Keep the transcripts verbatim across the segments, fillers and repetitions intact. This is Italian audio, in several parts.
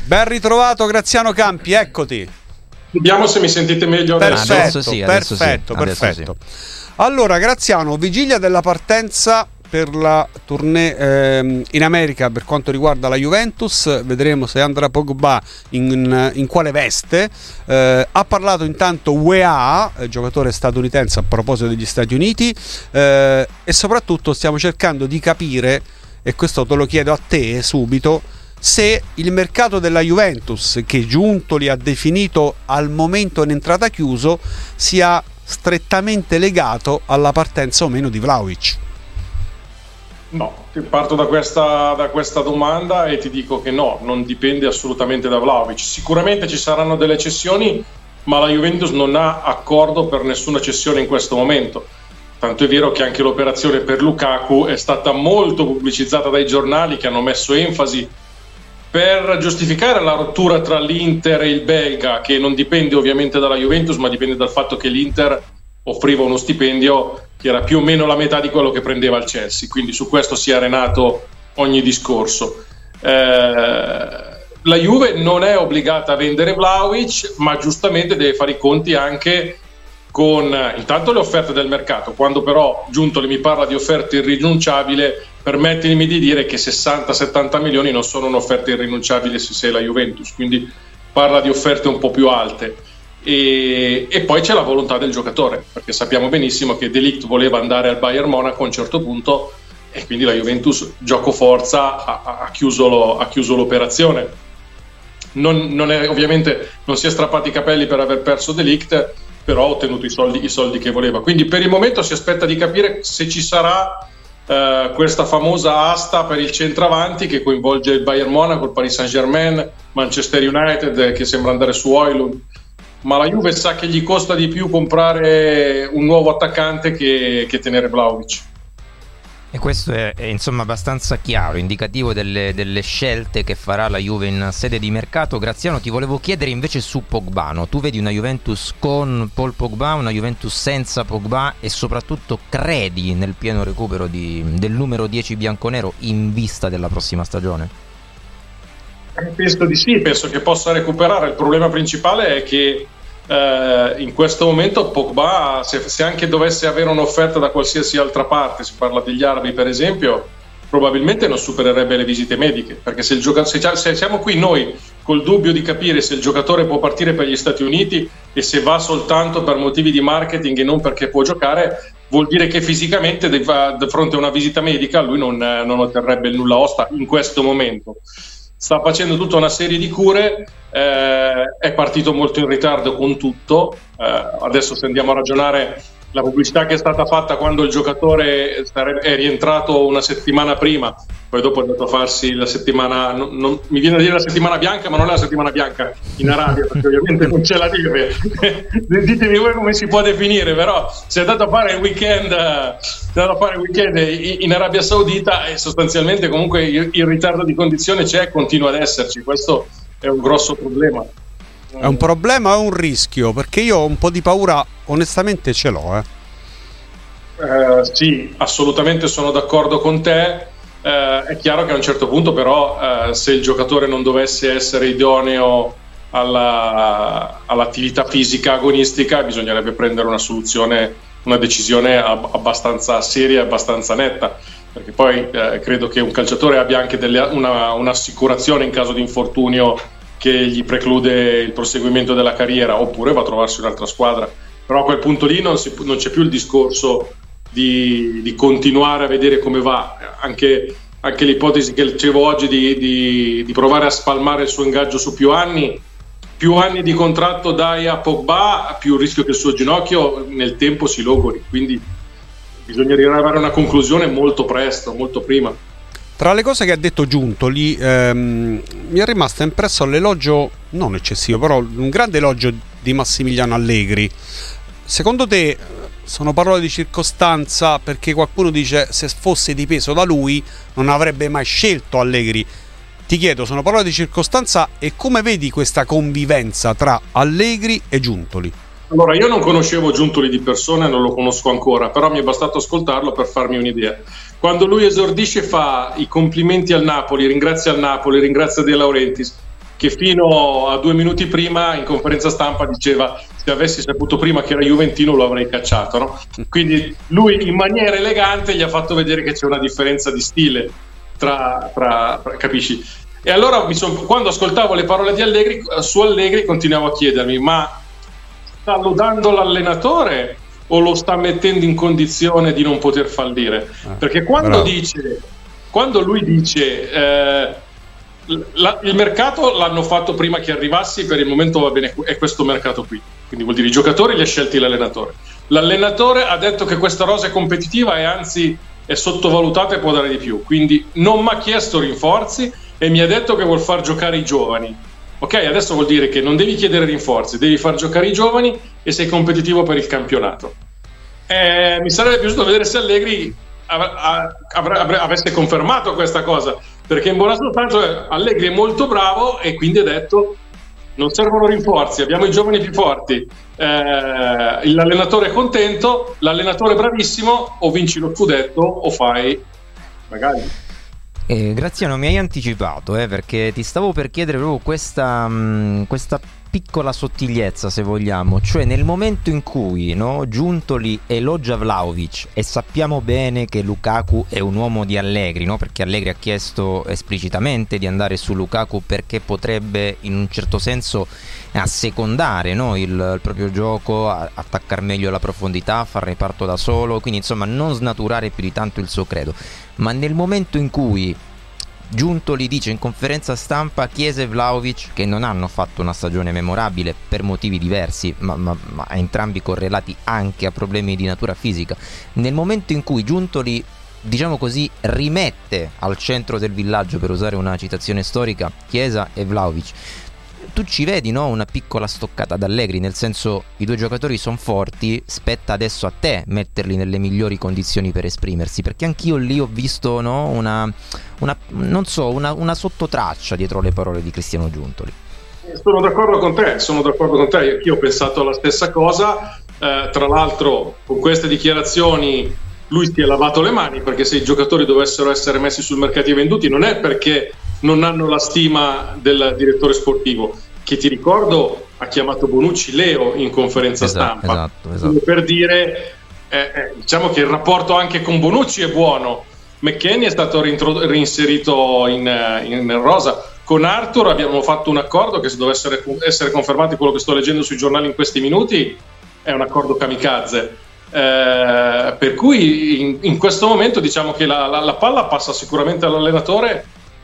Ben ritrovato Graziano Campi, eccoti. Vediamo se mi sentite meglio adesso. Perfetto, adesso sì, adesso perfetto, sì, adesso perfetto. Sì. Allora Graziano, vigilia della partenza per la tournée ehm, in America per quanto riguarda la Juventus, vedremo se andrà Pogba in, in quale veste. Eh, ha parlato intanto U E A, giocatore statunitense a proposito degli Stati Uniti, eh, e soprattutto stiamo cercando di capire, e questo te lo chiedo a te subito, se il mercato della Juventus, che Giuntoli ha definito al momento in entrata chiuso, sia strettamente legato alla partenza o meno di Vlahovic. No, parto da questa, da questa domanda e ti dico che no, non dipende assolutamente da Vlahovic. Sicuramente ci saranno delle cessioni, ma la Juventus non ha accordo per nessuna cessione in questo momento. Tanto è vero che anche l'operazione per Lukaku è stata molto pubblicizzata dai giornali, che hanno messo enfasi per giustificare la rottura tra l'Inter e il belga, che non dipende ovviamente dalla Juventus, ma dipende dal fatto che l'Inter offriva uno stipendio che era più o meno la metà di quello che prendeva il Chelsea, quindi su questo si è arenato ogni discorso. Eh, la Juve non è obbligata a vendere Vlahovic, ma giustamente deve fare i conti anche con intanto le offerte del mercato. Quando però Giuntoli mi parla di offerte irrinunciabili, permettimi di dire che sessanta settanta milioni non sono un'offerta irrinunciabile se sei la Juventus, quindi parla di offerte un po' più alte. E, e poi c'è la volontà del giocatore, perché sappiamo benissimo che De Ligt voleva andare al Bayern Monaco a un certo punto e quindi la Juventus, gioco forza, ha, ha, chiuso, lo, ha chiuso l'operazione. Non, non è, ovviamente non si è strappati i capelli per aver perso De Ligt, però ha ottenuto i soldi, i soldi che voleva. Quindi per il momento si aspetta di capire se ci sarà eh, questa famosa asta per il centravanti che coinvolge il Bayern Monaco, il Paris Saint-Germain, Manchester United, che sembra andare su Højlund. Ma la Juve sa che gli costa di più comprare un nuovo attaccante che, che tenere Vlahovic. E questo è, è insomma abbastanza chiaro, indicativo delle, delle scelte che farà la Juve in sede di mercato. Graziano, ti volevo chiedere invece su Pogba, no? Tu vedi una Juventus con Paul Pogba, una Juventus senza Pogba, e soprattutto credi nel pieno recupero di, del numero dieci bianconero in vista della prossima stagione? Penso di sì, penso che possa recuperare. Il problema principale è che eh, in questo momento Pogba, se, se anche dovesse avere un'offerta da qualsiasi altra parte, si parla degli arabi per esempio, probabilmente non supererebbe le visite mediche, perché se, il gioca- se, se siamo qui noi col dubbio di capire se il giocatore può partire per gli Stati Uniti e se va soltanto per motivi di marketing e non perché può giocare, vuol dire che fisicamente di fronte a una visita medica lui non, non otterrebbe il nulla osta in questo momento. Sta facendo tutta una serie di cure, eh, è partito molto in ritardo con tutto. Eh, adesso se andiamo a ragionare, la pubblicità che è stata fatta quando il giocatore è rientrato una settimana prima, poi dopo è andato a farsi la settimana, non, non, mi viene a dire la settimana bianca, ma non è la settimana bianca in Arabia, perché ovviamente non c'è la neve. Ditemi voi come si può definire, però si è andato a fare il weekend, si è andato a fare il weekend in Arabia Saudita e sostanzialmente comunque il, il ritardo di condizione c'è, continua ad esserci. Questo è un grosso problema. È un problema o un rischio? Perché io ho un po' di paura, onestamente ce l'ho. Eh. Eh, sì, assolutamente sono d'accordo con te. Eh, è chiaro che a un certo punto però eh, se il giocatore non dovesse essere idoneo alla, all'attività fisica agonistica, bisognerebbe prendere una soluzione, una decisione ab- abbastanza seria e abbastanza netta, perché poi eh, credo che un calciatore abbia anche delle, una, un'assicurazione in caso di infortunio che gli preclude il proseguimento della carriera, oppure va a trovarsi un'altra squadra. Però a quel punto lì non, si, non c'è più il discorso di, di continuare a vedere come va. Anche, anche l'ipotesi che dicevo oggi di, di, di provare a spalmare il suo ingaggio su più anni, più anni di contratto dai a Pogba, più il rischio che il suo ginocchio nel tempo si logori, quindi bisogna arrivare a una conclusione molto presto, molto prima. Tra le cose che ha detto Giuntoli, ehm, mi è rimasto impresso l'elogio, non eccessivo, però un grande elogio di Massimiliano Allegri. Secondo te sono parole di circostanza, perché qualcuno dice se fosse dipeso da lui non avrebbe mai scelto Allegri? Ti chiedo, sono parole di circostanza, e come vedi questa convivenza tra Allegri e Giuntoli? Allora, io non conoscevo Giuntoli di persona e non lo conosco ancora, però mi è bastato ascoltarlo per farmi un'idea. Quando lui esordisce fa i complimenti al Napoli, ringrazia il Napoli, ringrazia De Laurentiis. che fino a due minuti prima in conferenza stampa diceva se avessi saputo prima che era juventino lo avrei cacciato, no? Quindi lui in maniera elegante gli ha fatto vedere che c'è una differenza di stile tra, tra, tra capisci? E allora mi son, quando ascoltavo le parole di Allegri, su Allegri continuavo a chiedermi, ma sta lodando l'allenatore o lo sta mettendo in condizione di non poter fallire? Perché quando Bravo. dice quando lui dice eh, la, il mercato l'hanno fatto prima che arrivassi, per il momento va bene, è questo mercato qui, quindi vuol dire i giocatori li ha scelti l'allenatore, l'allenatore ha detto che questa rosa è competitiva e anzi è sottovalutata e può dare di più, quindi non mi ha chiesto rinforzi e mi ha detto che vuol far giocare i giovani. Ok, adesso vuol dire che non devi chiedere rinforzi, devi far giocare i giovani e sei competitivo per il campionato. Eh, mi sarebbe piaciuto vedere se Allegri av- av- av- avesse confermato questa cosa, perché in buona sostanza Allegri è molto bravo e quindi ha detto non servono rinforzi, abbiamo i giovani più forti, eh, l'allenatore è contento, l'allenatore è bravissimo, o vinci lo scudetto o fai magari. Eh, Graziano, mi hai anticipato, eh, perché ti stavo per chiedere proprio questa, mh, questa piccola sottigliezza, se vogliamo, cioè nel momento in cui, no, Giuntoli elogia Vlahovic e sappiamo bene che Lukaku è un uomo di Allegri, no, perché Allegri ha chiesto esplicitamente di andare su Lukaku perché potrebbe in un certo senso assecondare, no, il, il proprio gioco, attaccare meglio la profondità, far reparto da solo, quindi insomma non snaturare più di tanto il suo credo. Ma nel momento in cui Giuntoli dice in conferenza stampa Chiesa e Vlahovic, che non hanno fatto una stagione memorabile per motivi diversi, ma, ma, ma entrambi correlati anche a problemi di natura fisica, nel momento in cui Giuntoli, diciamo così, rimette al centro del villaggio, per usare una citazione storica, Chiesa e Vlahovic, tu ci vedi, no, una piccola stoccata ad Allegri, nel senso i due giocatori sono forti, spetta adesso a te metterli nelle migliori condizioni per esprimersi, perché anch'io lì ho visto, no, una, una non so, una, una sottotraccia dietro le parole di Cristiano Giuntoli. Sono d'accordo con te, sono d'accordo con te, io ho pensato alla stessa cosa, eh, tra l'altro con queste dichiarazioni lui si è lavato le mani, perché se i giocatori dovessero essere messi sul mercato e venduti non è perché non hanno la stima del direttore sportivo, che ti ricordo ha chiamato Bonucci Leo in conferenza esatto, stampa, esatto, esatto. per dire eh, eh, diciamo che il rapporto anche con Bonucci è buono. McKennie è stato reintrodu- reinserito in, in rosa. Con Arthur abbiamo fatto un accordo che, se dovesse essere confermato quello che sto leggendo sui giornali in questi minuti, è un accordo kamikaze. Eh, per cui in, in questo momento diciamo che la, la, la palla passa sicuramente all'allenatore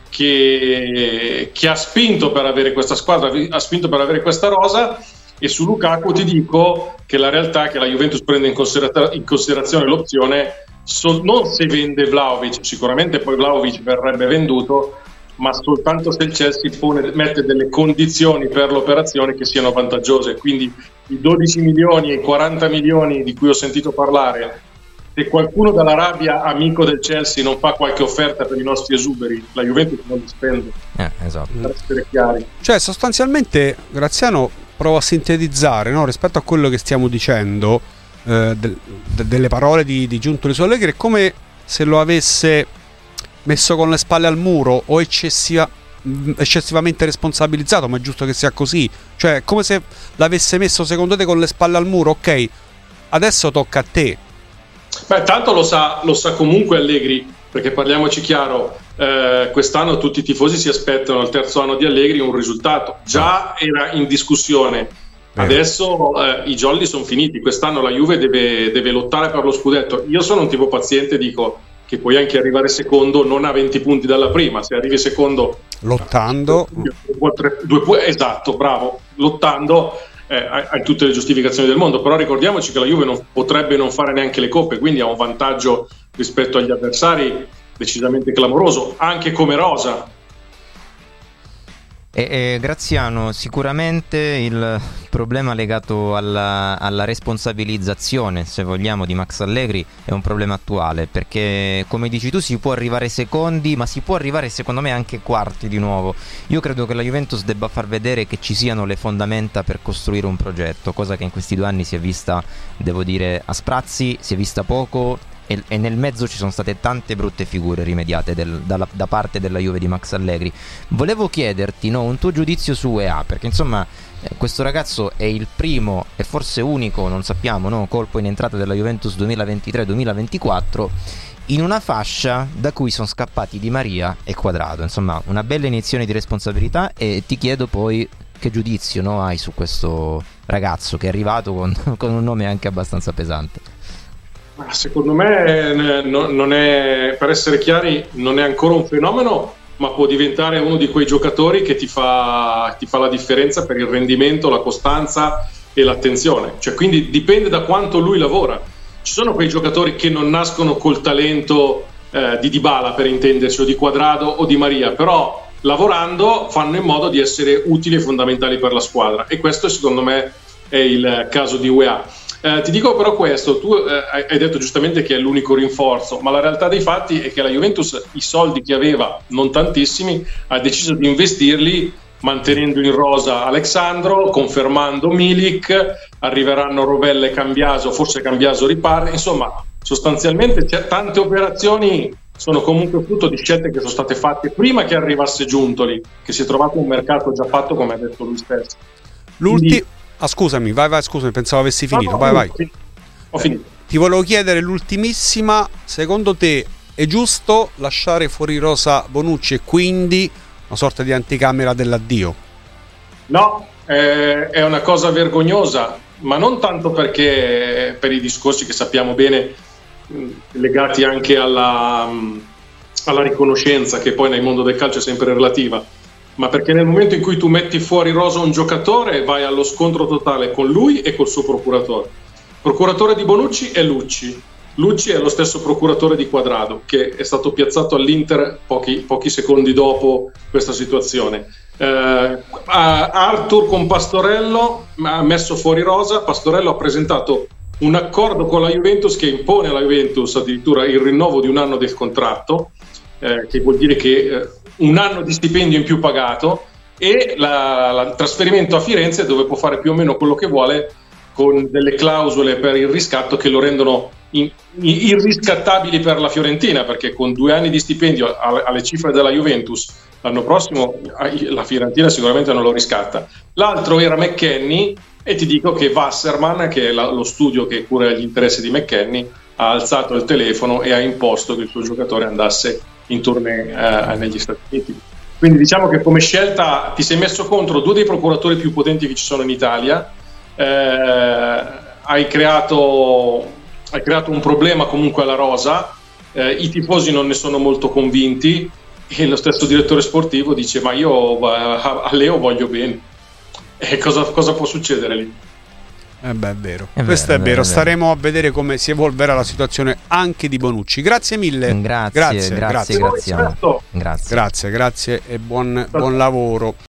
che, che ha spinto per avere questa squadra, ha spinto per avere questa rosa. E su Lukaku ti dico che la realtà è che la Juventus prende in, considera- in considerazione l'opzione so- non se vende Vlahovic, sicuramente poi Vlahovic verrebbe venduto, ma soltanto se il Chelsea pone, mette delle condizioni per l'operazione che siano vantaggiose. Quindi i dodici milioni e i quaranta milioni di cui ho sentito parlare, se qualcuno dall'Arabia, amico del Chelsea, non fa qualche offerta per i nostri esuberi, la Juventus non li spende. Eh, esatto. Per essere chiari. Cioè, sostanzialmente, Graziano, provo a sintetizzare, no, rispetto a quello che stiamo dicendo, eh, de- de- delle parole di, di Giuntoli su Allegri, è come se lo avesse messo con le spalle al muro o eccessiva, eccessivamente responsabilizzato, ma è giusto che sia così. Cioè, come se l'avesse messo, secondo te, con le spalle al muro. Ok, adesso tocca a te. Beh, tanto lo sa, lo sa comunque Allegri, perché parliamoci chiaro, eh, quest'anno tutti i tifosi si aspettano al terzo anno di Allegri un risultato. Già era in discussione, adesso eh, i jolly sono finiti, quest'anno la Juve deve, deve lottare per lo scudetto. Io sono un tipo paziente, dico che puoi anche arrivare secondo non a venti punti dalla prima, se arrivi secondo lottando, due, tre, due, esatto, bravo, lottando, eh, hai, hai tutte le giustificazioni del mondo. Però ricordiamoci che la Juve non potrebbe non fare neanche le coppe, quindi ha un vantaggio rispetto agli avversari decisamente clamoroso, anche come rosa. E, e Graziano, sicuramente il problema legato alla, alla responsabilizzazione, se vogliamo, di Max Allegri è un problema attuale, perché come dici tu si può arrivare secondi, ma si può arrivare secondo me anche quarti di nuovo. Io credo che la Juventus debba far vedere che ci siano le fondamenta per costruire un progetto, cosa che in questi due anni si è vista, devo dire, a sprazzi, si è vista poco e, e nel mezzo ci sono state tante brutte figure rimediate del, dalla, da parte della Juve di Max Allegri. Volevo chiederti, no, un tuo giudizio su U E A, perché insomma eh, questo ragazzo è il primo e forse unico, non sappiamo, no, colpo in entrata della Juventus duemilaventitré duemilaventiquattro in una fascia da cui sono scappati Di Maria e Quadrado. Insomma, una bella iniezione di responsabilità, e ti chiedo poi che giudizio, no, hai su questo ragazzo che è arrivato con, con un nome anche abbastanza pesante. Secondo me non è, per essere chiari, non è ancora un fenomeno, ma può diventare uno di quei giocatori che ti fa, ti fa la differenza per il rendimento, la costanza e l'attenzione. Cioè, quindi dipende da quanto lui lavora. Ci sono quei giocatori che non nascono col talento eh, di Dybala, per intenderci, o di Quadrado o di Maria, però lavorando fanno in modo di essere utili e fondamentali per la squadra, e questo secondo me è il caso di U E A. Eh, ti dico però questo, tu eh, hai detto giustamente che è l'unico rinforzo, ma la realtà dei fatti è che la Juventus i soldi che aveva, non tantissimi, ha deciso di investirli mantenendo in rosa Alexandro, confermando Milik, arriveranno Rovella e Cambiaso, forse Cambiaso riparte, insomma sostanzialmente c'è, tante operazioni sono comunque frutto di scelte che sono state fatte prima che arrivasse Giuntoli, che si è trovato un mercato già fatto, come ha detto lui stesso. L'ultimo... Quindi... Ah, scusami, vai, vai, scusami, pensavo avessi finito. No, no, vai, vai. Ho, ho finito. Eh, ti volevo chiedere l'ultimissima, secondo te è giusto lasciare fuori rosa Bonucci e quindi una sorta di anticamera dell'addio? No, eh, è una cosa vergognosa, ma non tanto perché per i discorsi che sappiamo bene mh, legati anche alla, mh, alla riconoscenza, che poi nel mondo del calcio è sempre relativa, ma perché nel momento in cui tu metti fuori rosa un giocatore vai allo scontro totale con lui e col suo procuratore. Procuratore di Bonucci è Lucci. Lucci è lo stesso procuratore di Quadrado, che è stato piazzato all'Inter pochi, pochi secondi dopo questa situazione. Eh, Arthur con Pastorello ha messo fuori rosa. Pastorello ha presentato un accordo con la Juventus che impone alla Juventus addirittura il rinnovo di un anno del contratto, eh, che vuol dire che eh, un anno di stipendio in più pagato, e la, la, il trasferimento a Firenze, dove può fare più o meno quello che vuole, con delle clausole per il riscatto che lo rendono in, irriscattabili per la Fiorentina, perché con due anni di stipendio alle, alle cifre della Juventus l'anno prossimo la Fiorentina sicuramente non lo riscatta. L'altro era McKennie, e ti dico che Wasserman, che è la, lo studio che cura gli interessi di McKennie, ha alzato il telefono e ha imposto che il suo giocatore andasse in tournée eh, negli Stati Uniti. Quindi diciamo che come scelta ti sei messo contro due dei procuratori più potenti che ci sono in Italia, eh, hai creato hai creato un problema comunque alla rosa, eh, i tifosi non ne sono molto convinti, e lo stesso direttore sportivo dice ma io a, a Leo voglio bene, e cosa, cosa può succedere lì? Eh beh, è vero, è questo vero, è vero. è vero. Staremo a vedere come si evolverà la situazione anche di Bonucci. Grazie mille. Grazie, grazie, grazie, grazie, grazie, grazie, grazie, grazie e buon, buon lavoro.